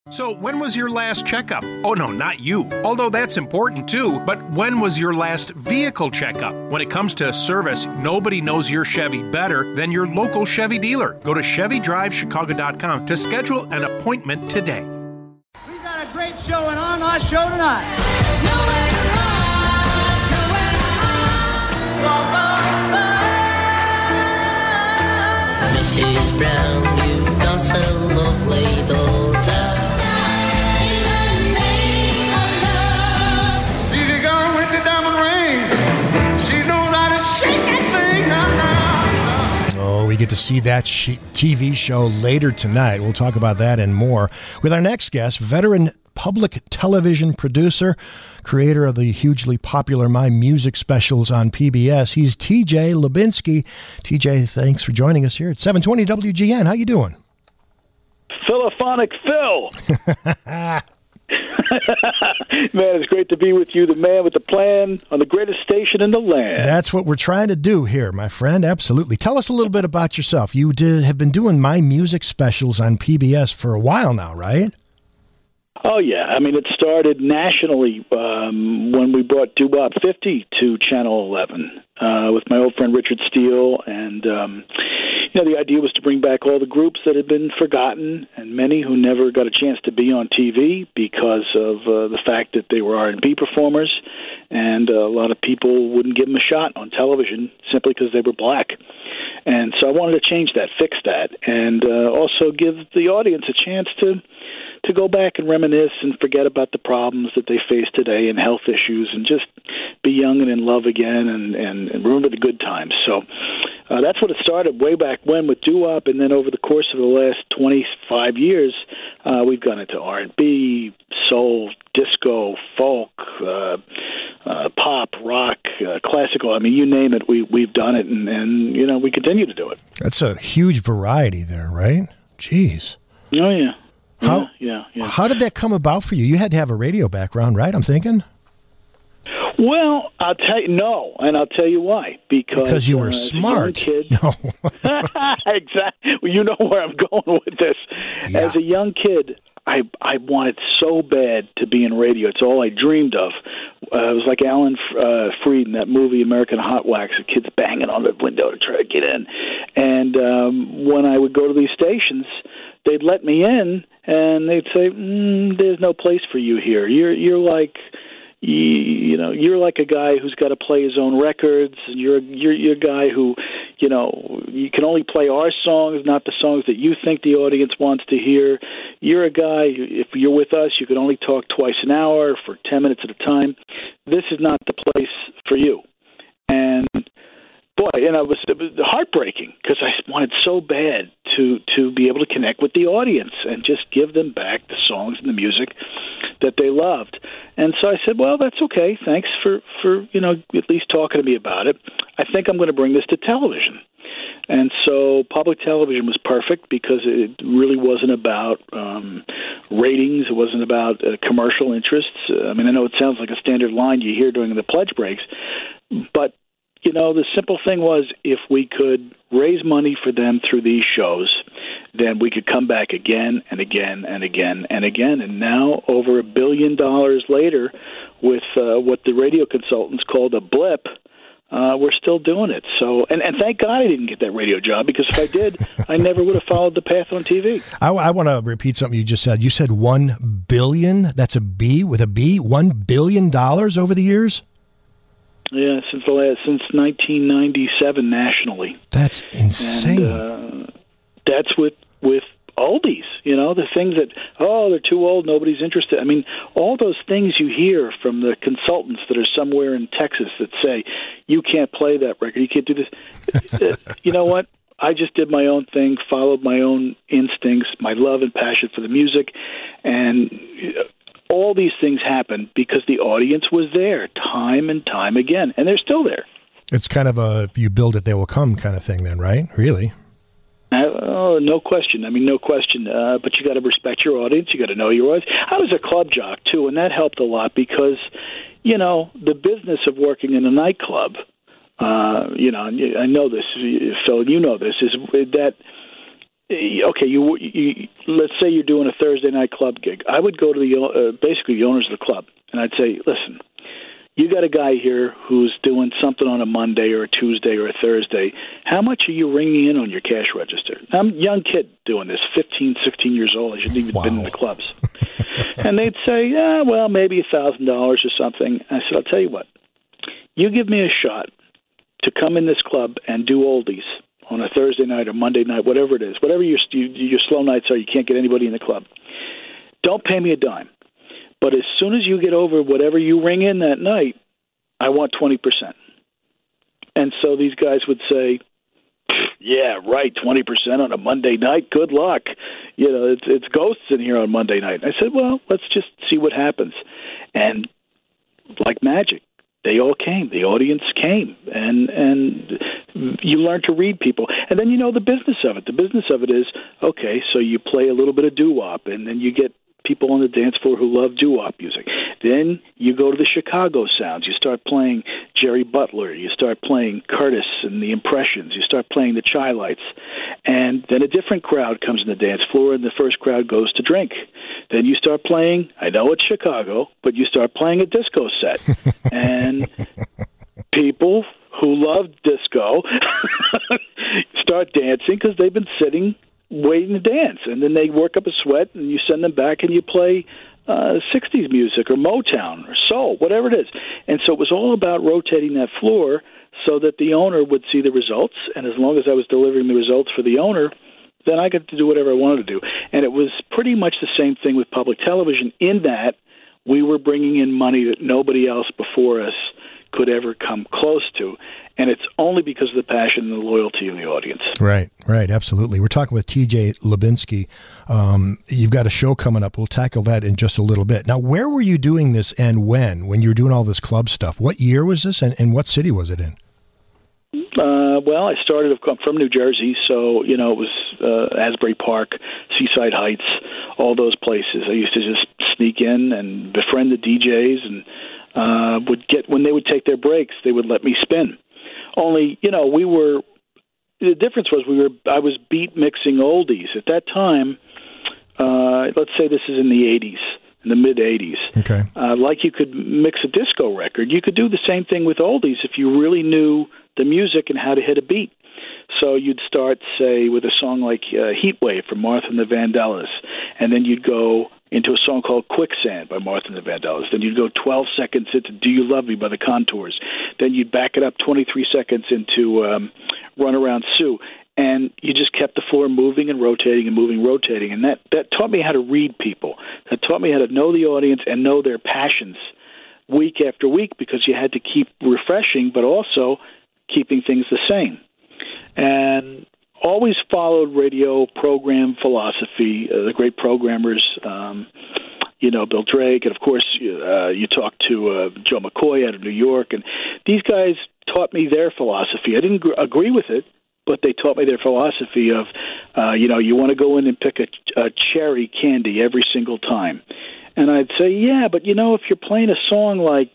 So, when was your last checkup? Oh, no, not you. Although that's important too, but when was your last vehicle checkup? When it comes to service, nobody knows your Chevy better than your local Chevy dealer. Go to ChevyDriveChicago.com to schedule an appointment today. We've got a great show on our show tonight. Nowhere to run, nowhere to hide. Mrs. Brown, you've got some lovely daughter. We get to see that TV show later tonight. We'll talk about that and more with our next guest, veteran public television producer, creator of the hugely popular My Music specials on PBS. He's TJ Lubinsky. TJ, thanks for joining us here at 720 WGN. How you doing? Philophonic Phil. Man, it's great to be with you, the man with the plan on the greatest station in the land. That's what we're trying to do here, my friend. Absolutely. Tell us a little bit about yourself. You have been doing My Music specials on PBS for a while now, right? Oh, yeah. I mean, it started nationally when we brought Doo-Wop 50 to Channel 11 with my old friend Richard Steele. And, the idea was to bring back all the groups that had been forgotten and many who never got a chance to be on TV because of the fact that they were R&B performers. And a lot of people wouldn't give them a shot on television simply because they were black. And so I wanted to change that, fix that, and also give the audience a chance to go back and reminisce and forget about the problems that they face today and health issues and just be young and in love again and remember the good times. So that's what it started way back when with doo-wop, and then over the course of the last 25 years, we've gone into R&B, soul, disco, folk, pop, rock, classical. I mean, you name it, we've done it, and we continue to do it. That's a huge variety there, right? Jeez. Oh, yeah. Yeah. How did that come about for you? You had to have a radio background, right? I'm thinking. Well, I'll tell you, no, and I'll tell you why. Because you were smart. As a young kid, no. Exactly. Well, you know where I'm going with this. Yeah. As a young kid, I wanted so bad to be in radio. It's all I dreamed of. It was like Alan Freed in that movie American Hot Wax, the kids banging on the window to try to get in. And when I would go to these stations, they'd let me in, and they'd say, "There's no place for you here. You're like." You're like a guy who's got to play his own records. And you're a guy who, you can only play our songs, not the songs that you think the audience wants to hear. You're a guy, if you're with us, you can only talk twice an hour for 10 minutes at a time. This is not the place for you. And boy, it was heartbreaking because I wanted so bad to be able to connect with the audience and just give them back the songs and the music that they loved. And so I said, well, that's okay. Thanks for at least talking to me about it. I think I'm going to bring this to television. And so public television was perfect because it really wasn't about ratings. It wasn't about commercial interests. I mean, I know it sounds like a standard line you hear during the pledge breaks, but the simple thing was if we could raise money for them through these shows, then we could come back again and again and again and again. And now, over $1 billion later, with what the radio consultants called a blip, we're still doing it. So, and thank God I didn't get that radio job, because if I did, I never would have followed the path on TV. I want to repeat something you just said. You said $1 billion. That's a B with a B. $1 billion over the years. Yeah, since 1997 nationally. That's insane. And, that's with oldies, the things that, they're too old, nobody's interested. I mean, all those things you hear from the consultants that are somewhere in Texas that say, you can't play that record, you can't do this. You know what? I just did my own thing, followed my own instincts, my love and passion for the music, and all these things happened because the audience was there time and time again, and they're still there. It's kind of a you build it, they will come kind of thing then, right? Really? No question. I mean, no question. But you got to respect your audience. You got to know your audience. I was a club jock, too, and that helped a lot because, the business of working in a nightclub, I know this, Phil, you know this, is that okay, you let's say you're doing a Thursday night club gig. I would go to basically the owners of the club, and I'd say, listen, you got a guy here who's doing something on a Monday or a Tuesday or a Thursday. How much are you ringing in on your cash register? I'm a young kid doing this, 15, 16 years old. I shouldn't even been in the clubs. And they'd say, yeah, well, maybe $1,000 or something. I said, I'll tell you what. You give me a shot to come in this club and do oldies on a Thursday night or Monday night, whatever it is, whatever your slow nights are, you can't get anybody in the club. Don't pay me a dime. But as soon as you get over whatever you ring in that night, I want 20%. And so these guys would say, yeah, right, 20% on a Monday night, good luck. You know, it's ghosts in here on Monday night. I said, well, let's just see what happens. And like magic, they all came. The audience came. And you learn to read people. And then you know the business of it. The business of it is, okay, so you play a little bit of doo-wop, and then you get people on the dance floor who love doo-wop music. Then you go to the Chicago sounds. You start playing Jerry Butler. You start playing Curtis and the Impressions. You start playing the Chi-Lites. And then a different crowd comes in the dance floor, and the first crowd goes to drink. Then you start playing, I know it's Chicago, but you start playing a disco set. And people who love disco start dancing because they've been sitting waiting to dance, and then they work up a sweat, and you send them back and you play 60s music or Motown or soul, whatever it is. And so it was all about rotating that floor so that the owner would see the results, and as long as I was delivering the results for the owner, then I got to do whatever I wanted to do. And it was pretty much the same thing with public television in that we were bringing in money that nobody else before us could ever come close to. And it's only because of the passion and the loyalty of the audience. Right, absolutely. We're talking with T.J. Lubinsky. You've got a show coming up. We'll tackle that in just a little bit. Now, where were you doing this and when you were doing all this club stuff? What year was this and what city was it in? Well, I started from New Jersey, so, you know, it was Asbury Park, Seaside Heights, all those places. I used to just sneak in and befriend the DJs and when they would take their breaks, they would let me spin. Only, you know, the difference was I was beat mixing oldies. At that time, let's say this is in the 80s, in the mid-80s. Okay. Like you could mix a disco record, you could do the same thing with oldies if you really knew the music and how to hit a beat. So you'd start, say, with a song like Heat Wave from Martha and the Vandellas, and then you'd go into a song called Quicksand by Martha and the Vandellas. Then you'd go 12 seconds into Do You Love Me by the Contours. Then you'd back it up 23 seconds into Run Around Sue. And you just kept the floor moving and rotating and moving, rotating. And that taught me how to read people. That taught me how to know the audience and know their passions week after week, because you had to keep refreshing but also keeping things the same. And always followed radio program philosophy, the great programmers, you know, Bill Drake, and of course you talk to Joe McCoy out of New York, and these guys taught me their philosophy. I didn't agree with it, but they taught me their philosophy of, you know, you want to go in and pick a cherry candy every single time. And I'd say, yeah, but you know, if you're playing a song like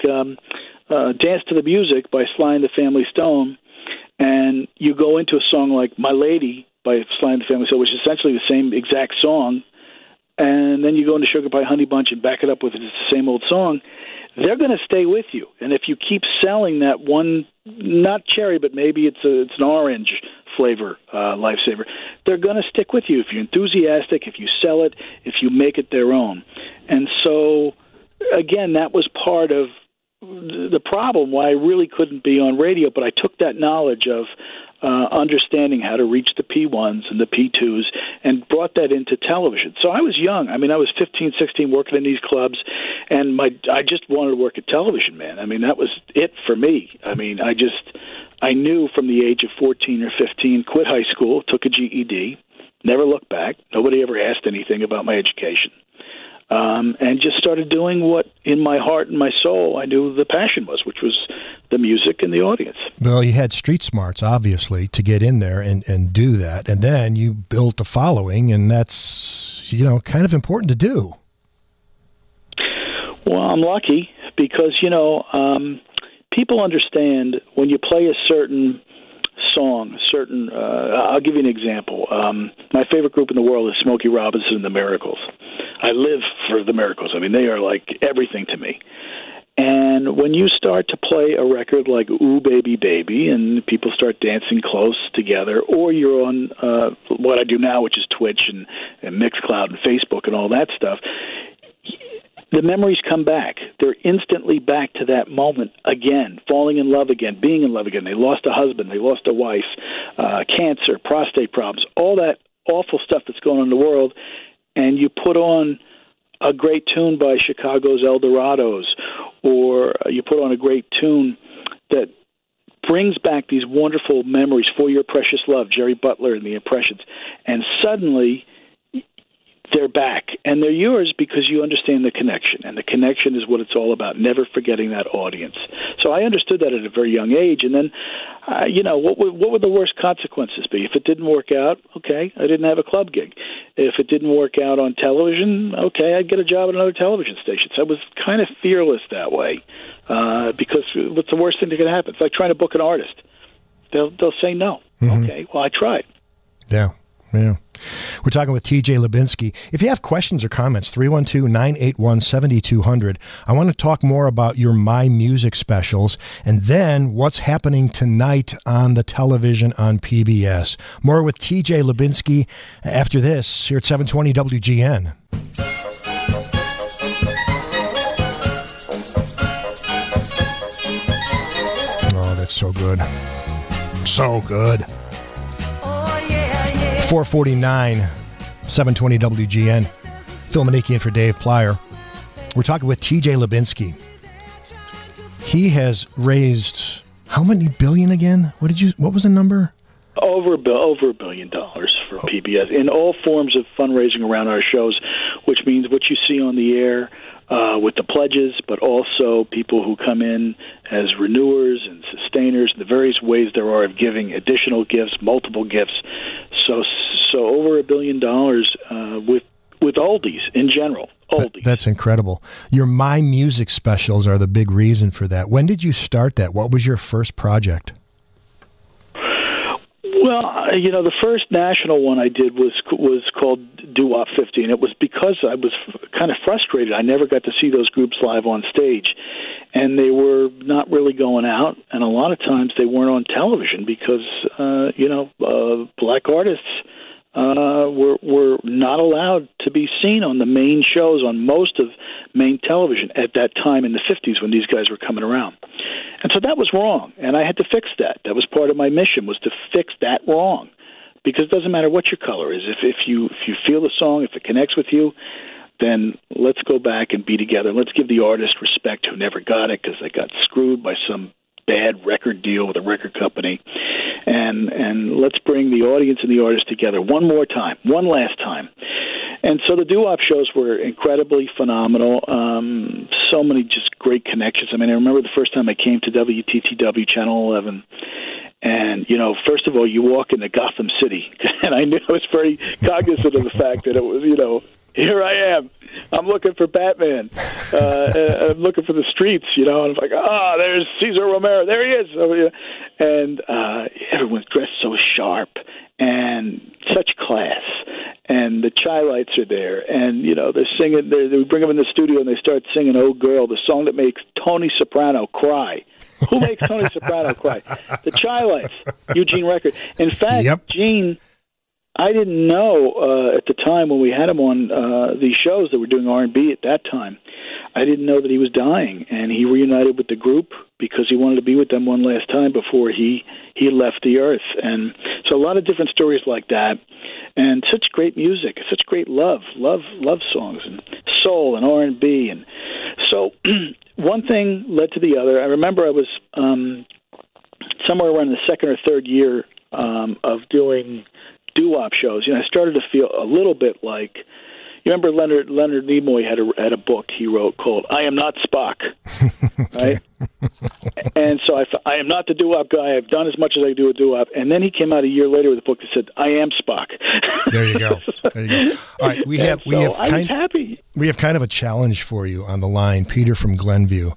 Dance to the Music by Sly and the Family Stone, and you go into a song like My Lady by Sly and the Family Stone, which is essentially the same exact song, and then you go into Sugar Pie Honey Bunch and back it up with the same old song, they're going to stay with you. And if you keep selling that one, not cherry, but maybe it's an orange flavor, Lifesaver, they're going to stick with you if you're enthusiastic, if you sell it, if you make it their own. And so, again, that was part of the problem why I really couldn't be on radio, but I took that knowledge of understanding how to reach the P1s and the P2s and brought that into television. So I was young. I mean, I was 15, 16 working in these clubs, and I just wanted to work at television, man. I mean, that was it for me. I mean, I knew from the age of 14 or 15, quit high school, took a GED, never looked back. Nobody ever asked anything about my education. And just started doing what in my heart and my soul I knew the passion was, which was the music and the audience. Well, you had street smarts, obviously, to get in there and do that. And then you built a following, and that's, you know, kind of important to do. Well, I'm lucky because, you know, people understand when you play a certain song, I'll give you an example. My favorite group in the world is Smokey Robinson and the Miracles. I live for the Miracles. I mean, they are like everything to me. And when you start to play a record like Ooh Baby Baby and people start dancing close together, or you're on what I do now, which is Twitch and Mixcloud and Facebook and all that stuff, the memories come back. They're instantly back to that moment again, falling in love again, being in love again. They lost a husband, they lost a wife, cancer, prostate problems, all that awful stuff that's going on in the world, and you put on a great tune by Chicago's Eldorados, or you put on a great tune that brings back these wonderful memories, For Your Precious Love, Jerry Butler and the Impressions, and suddenly they're back, and they're yours because you understand the connection, and the connection is what it's all about, never forgetting that audience. So I understood that at a very young age, and then, what would the worst consequences be? If it didn't work out, okay, I didn't have a club gig. If it didn't work out on television, okay, I'd get a job at another television station. So I was kind of fearless that way, because what's the worst thing that can happen? It's like trying to book an artist. They'll say no. Mm-hmm. Okay, well, I tried. Yeah. Yeah. We're talking with TJ Lubinsky. If you have questions or comments, 312-981-7200. I want to talk more about your My Music specials and then what's happening tonight on the television on PBS. More with TJ Lubinsky after this here at 720 WGN. Oh, that's so good. So good. 449, 720 WGN. Phil Manicki in for Dave Plyer. We're talking with TJ Lubinsky. He has raised how many billion again? What was the number? Over $1 billion for PBS in all forms of fundraising around our shows, which means what you see on the air with the pledges, but also people who come in as renewers and sustainers, the various ways there are of giving additional gifts, multiple gifts. So over $1 billion with oldies in general. Oldies. That's incredible. Your My Music specials are the big reason for that. When did you start that? What was your first project? Well, the first national one I did was called Doo-Wop 50, and it was because I was kind of frustrated. I never got to see those groups live on stage, and they were not really going out, and a lot of times they weren't on television because, black artists were not allowed to be seen on the main shows on most of main television at that time in the 50s when these guys were coming around. And so that was wrong, and I had to fix that. That was part of my mission, was to fix that wrong, because it doesn't matter what your color is. If you feel the song, if it connects with you, then let's go back and be together. Let's give the artist respect who never got it because they got screwed by some bad record deal with a record company, and let's bring the audience and the artist together one more time, one last time. And so the doo-wop shows were incredibly phenomenal. So many just great connections. I mean, I remember the first time I came to WTTW Channel 11, and, first of all, you walk into Gotham City, and I knew I was very cognizant of the fact that it was, here I am. I'm looking for Batman. I'm looking for the streets, and I'm like, there's Cesar Romero. There he is. And everyone's dressed so sharp and such class. And the Chai Lights are there. And, they're singing. They bring them in the studio and they start singing Oh Girl, the song that makes Tony Soprano cry. Who makes Tony Soprano cry? The Chai Lights, Eugene Record. In fact, yep. Gene, I didn't know at the time when we had him on these shows that were doing R&B at that time, I didn't know that he was dying, and he reunited with the group because he wanted to be with them one last time before he left the earth. And so a lot of different stories like that, and such great music, such great love songs, and soul and R&B. And so one thing led to the other. I remember I was somewhere around the second or third year of doing doo-wop shows. I started to feel a little bit like, you remember Leonard Nimoy had a book he wrote called I Am Not Spock, right? And so I am not the doo-wop guy. I've done as much as I do with doo-wop. And then he came out a year later with a book that said I Am Spock. There you go. All right, I was happy. We have kind of a challenge for you on the line. Peter from Glenview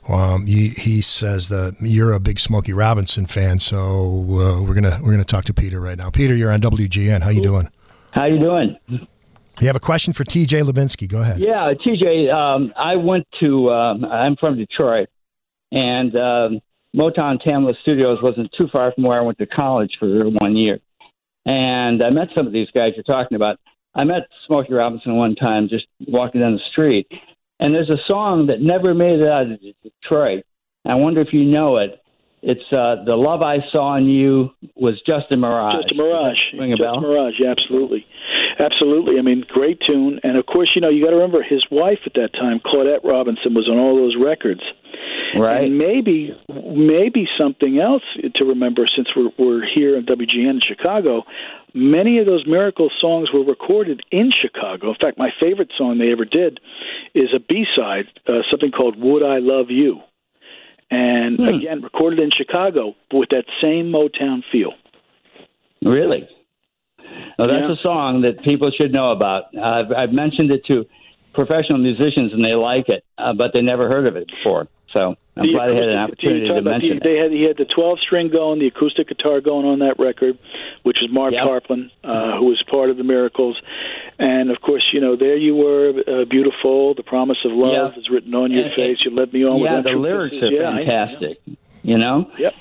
He says that you're a big Smokey Robinson fan, so we're gonna talk to Peter right now. Peter, you're on WGN. How you doing? How you doing? You have a question for T.J. Lubinsky. Go ahead. Yeah, T.J., I went to, I'm from Detroit, and Motown Tamla Studios wasn't too far from where I went to college for 1 year. And I met some of these guys you're talking about. I met Smokey Robinson one time just walking down the street. And there's a song that never made it out of Detroit. I wonder if you know it. It's The Love I Saw in You Was Just a Mirage. Just a Mirage. Ring a bell? Just a Mirage, yeah, absolutely. Absolutely. I mean, great tune. And, of course, you got to remember his wife at that time, Claudette Robinson, was on all those records. Right. And maybe something else to remember, since we're here in WGN in Chicago, many of those Miracle songs were recorded in Chicago. In fact, my favorite song they ever did is a B-side, something called Would I Love You? And, again, recorded in Chicago with that same Motown feel. Really? Well, that's a song that people should know about. I've mentioned it to professional musicians, and they like it, but they never heard of it before. So I'm glad I had an opportunity to mention it. He had the 12-string going, the acoustic guitar going on that record, which is Mark Tarplin, who was part of the Miracles. And, of course, there you were, beautiful, the promise of love is written on your face, you led me on with that. Yeah, the lyrics are fantastic, Yep.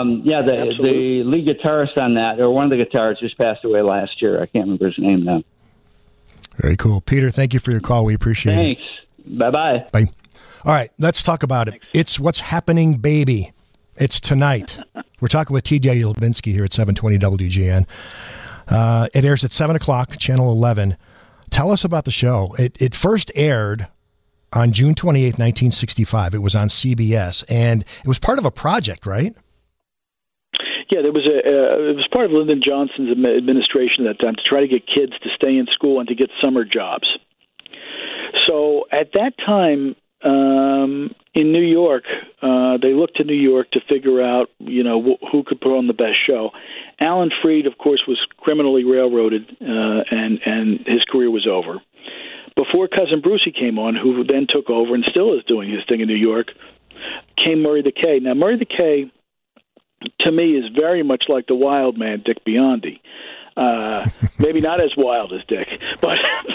The lead guitarist on that, or one of the guitarists, just passed away last year. I can't remember his name now. Very cool. Peter, thank you for your call. We appreciate it. Thanks. Bye-bye. Bye. All right, let's talk about it. It's What's Happening, Baby. It's tonight. We're talking with T.J. Lubinsky here at 720 WGN. It airs at 7 o'clock, Channel 11. Tell us about the show. It first aired on June 28th, 1965. It was on CBS, and it was part of a project, right? Yeah, it was part of Lyndon Johnson's administration at that time to try to get kids to stay in school and to get summer jobs. So at that time, in New York, they looked to New York to figure out, who could put on the best show. Alan Freed, of course, was criminally railroaded, and his career was over. Before Cousin Brucey came on, who then took over and still is doing his thing in New York, came Murray the K. Now, Murray the K, to me, is very much like the wild man, Dick Biondi. Maybe not as wild as Dick, but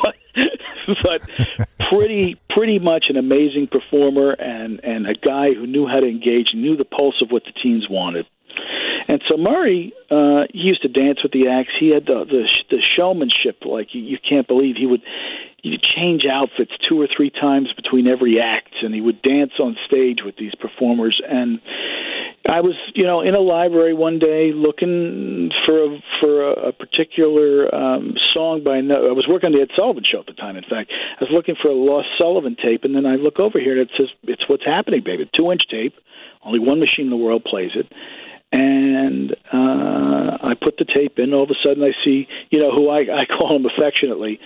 pretty much an amazing performer and a guy who knew how to engage and knew the pulse of what the teens wanted. And so Murray, he used to dance with the acts. He had the showmanship, like you can't believe. He'd change outfits 2 or 3 times between every act, and he would dance on stage with these performers. And I was, in a library one day looking for a particular song by. I was working on the Ed Sullivan Show at the time. In fact, I was looking for a Lost Sullivan tape, and then I look over here and it says, "It's What's Happening, Baby." 2-inch tape. Only one machine in the world plays it. And I put the tape in. All of a sudden, I see, who I call him affectionately,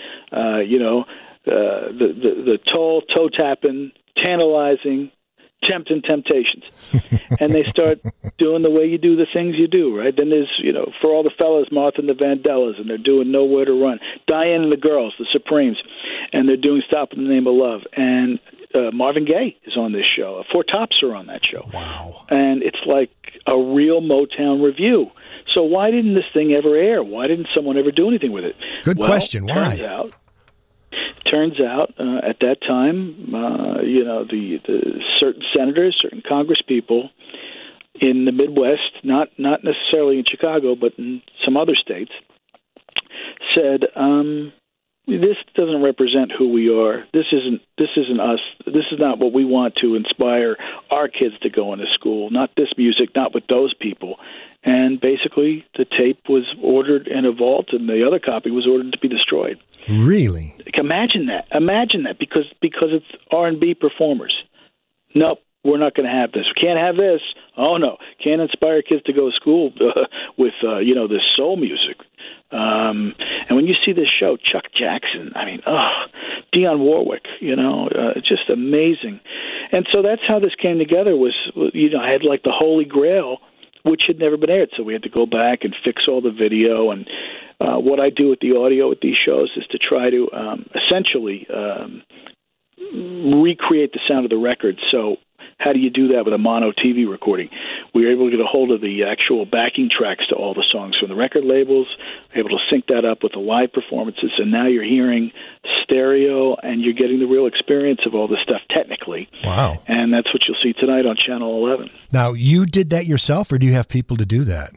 the tall, toe-tapping, tantalizing, tempting Temptations. And they start doing the way you do the things you do, right? Then there's, for all the fellas, Martha and the Vandellas, and they're doing Nowhere to Run. Diane and the Girls, the Supremes, and they're doing Stop in the Name of Love. And Marvin Gaye is on this show. 4 Tops are on that show. Wow. And it's like a real Motown review. So why didn't this thing ever air? Why didn't someone ever do anything with it? Good question. Why? Turns out at that time, the certain senators, certain Congress people in the Midwest, not necessarily in Chicago, but in some other states, said, this doesn't represent who we are. This isn't us. This is not what we want to inspire our kids to go into school. Not this music, not with those people. And basically, the tape was ordered in a vault, and the other copy was ordered to be destroyed. Really? Imagine that, because it's R&B performers. Nope, we're not going to have this. We can't have this. Oh no, can't inspire kids to go to school with this soul music. And when you see this show, Chuck Jackson, Dionne Warwick, just amazing. And so that's how this came together. I had like the Holy Grail, which had never been aired. So we had to go back and fix all the video. And what I do with the audio with these shows is to try to essentially recreate the sound of the record. So how do you do that with a mono TV recording? We were able to get a hold of the actual backing tracks to all the songs from the record labels, able to sync that up with the live performances, and now you're hearing stereo, and you're getting the real experience of all this stuff technically. Wow. And that's what you'll see tonight on Channel 11. Now, you did that yourself, or do you have people to do that?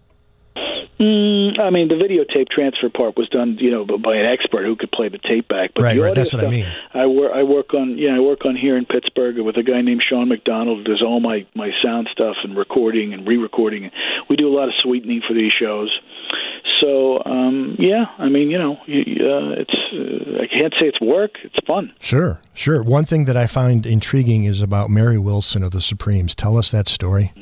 I mean, the videotape transfer part was done, by an expert who could play the tape back. But right, the audio that's what stuff, I mean. I work on here in Pittsburgh with a guy named Sean McDonald who does all my sound stuff and recording and re-recording. We do a lot of sweetening for these shows. So, it's I can't say it's work. It's fun. Sure. One thing that I find intriguing is about Mary Wilson of the Supremes. Tell us that story.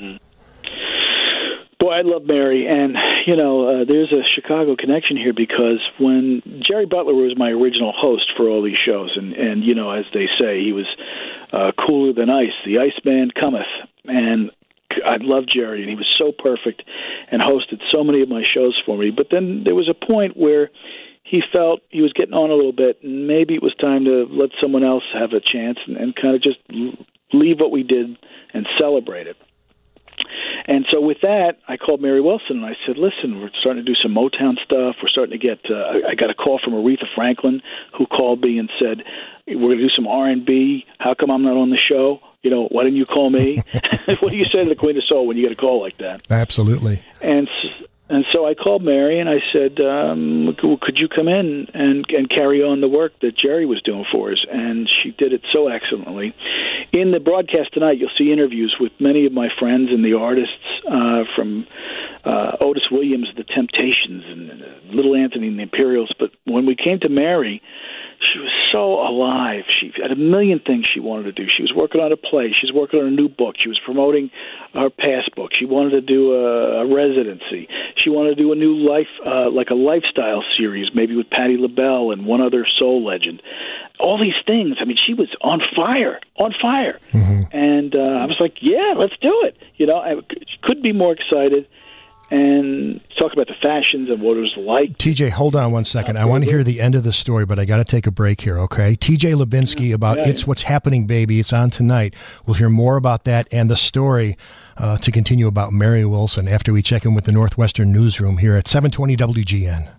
Boy, I love Mary, and there's a Chicago connection here because when Jerry Butler was my original host for all these shows, and as they say, he was cooler than ice. The Iceman cometh, and I love Jerry, and he was so perfect and hosted so many of my shows for me. But then there was a point where he felt he was getting on a little bit, and maybe it was time to let someone else have a chance and kind of just leave what we did and celebrate it. And so with that, I called Mary Wilson, and I said, listen, we're starting to do some Motown stuff. We're starting to get I got a call from Aretha Franklin, who called me and said, we're going to do some R&B. How come I'm not on the show? Why didn't you call me? What do you say to the Queen of Soul when you get a call like that? Absolutely. And so I called Mary, and I said, could you come in and carry on the work that Jerry was doing for us? And she did it so excellently. In the broadcast tonight, you'll see interviews with many of my friends and the artists from Otis Williams, The Temptations, and Little Anthony and the Imperials. But when we came to Mary, she was so alive. She had a million things she wanted to do. She was working on a play. She was working on a new book. She was promoting her past book. She wanted to do a residency. She wanted to do a new life, like a lifestyle series, maybe with Patti LaBelle and one other soul legend. All these things. I mean, she was on fire. Mm-hmm. And I was like, yeah, let's do it. I couldn't be more excited. And talk about the fashions and what it was like. TJ, hold on one second. I want to hear the end of the story, but I got to take a break here, okay? TJ Lubinsky about It's What's Happening, Baby. It's on tonight. We'll hear more about that and the story to continue about Mary Wilson after we check in with the Northwestern Newsroom here at 720 WGN.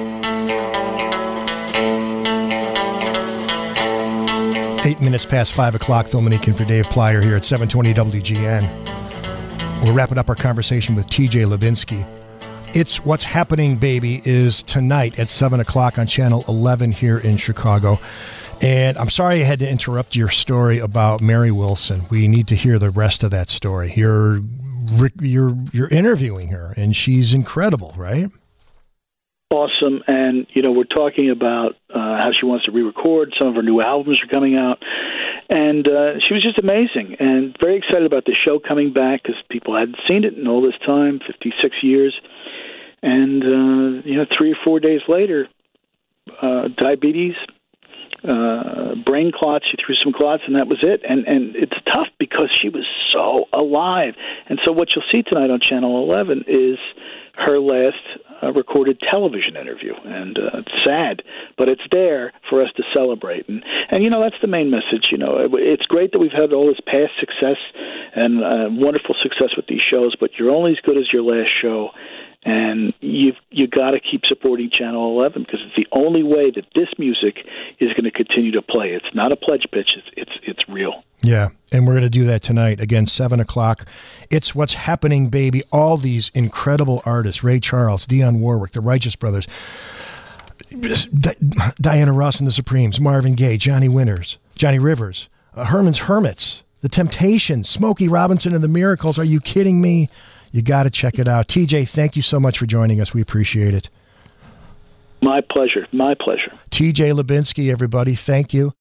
Eight minutes past 5 o'clock, Phil Manikin for Dave Plyer here at 720 WGN. We're wrapping up our conversation with TJ Lubinsky. It's What's Happening, Baby is tonight at 7 o'clock on Channel 11 here in Chicago. And I'm sorry I had to interrupt your story about Mary Wilson. We need to hear the rest of that story. You're interviewing her, and she's incredible, right? Awesome. And, we're talking about how she wants to re-record. Some of her new albums are coming out. And she was just amazing and very excited about the show coming back because people hadn't seen it in all this time, 56 years. And, 3 or 4 days later, diabetes, brain clots. She threw some clots, and that was it. And it's tough because she was so alive. And so what you'll see tonight on Channel 11 is her last recorded television interview, and it's sad, but it's there for us to celebrate, and that's the main message. It's great that we've had all this past success and wonderful success with these shows, but you're only as good as your last show, and you got to keep supporting Channel 11 because it's the only way that this music is going to continue to play. It's not a pledge pitch; it's real. Yeah, and we're going to do that tonight, again, 7 o'clock. It's What's Happening, Baby. All these incredible artists, Ray Charles, Dionne Warwick, the Righteous Brothers, Diana Ross and the Supremes, Marvin Gaye, Johnny Rivers, Herman's Hermits, The Temptations, Smokey Robinson and the Miracles. Are you kidding me? You got to check it out. TJ, thank you so much for joining us. We appreciate it. My pleasure. TJ Lubinsky, everybody. Thank you.